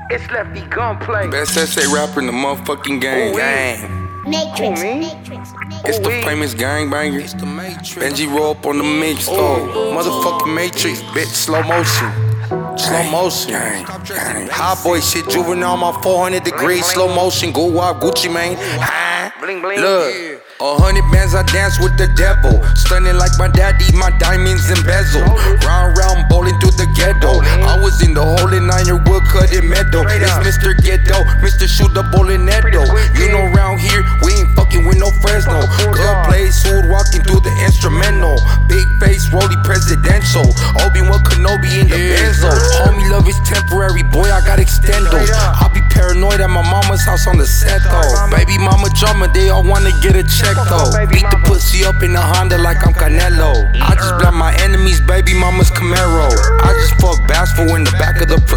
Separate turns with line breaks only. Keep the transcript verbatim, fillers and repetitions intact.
It's Lefty Gunplay.
Best S A rapper in the motherfucking game.
Ooh,
Gang.
Matrix,
Who, me?
Matrix, Matrix.
It's the
Ooh-wee.
famous gangbanger. It's the Matrix. Benji roll up on the mix, though. Motherfucking Matrix, bitch, slow motion. Slow motion. Gang, gang. Hot boy shit, juvenile, my four hundred degrees, slow motion. Go wild, Gucci Mane. Huh?
Bling, bling.
Look. A hundred bands, I dance with the devil. Stunning like my daddy, my diamonds embezzle. Round, round, bowling through the ghetto. I was in the hole in nine, your wood cut in metal. It's Mister Ghetto, Mister Shoot the ball in Neto. You know, round here, we ain't fucking with no Fresno. Good play, suit walking through the instrumental. Big face, Rolly presidential. Obi-Wan Kenobi in the Benzo. Homie love is temporary, boy, I got extendos. I be paranoid at my mama's house on the set though. Baby mama drama, they all wanna get a check though. Beat the pussy up in the Honda like I'm Canelo. I just block my enemies, baby mama's Camaro. I just fuck Bashful in the back of the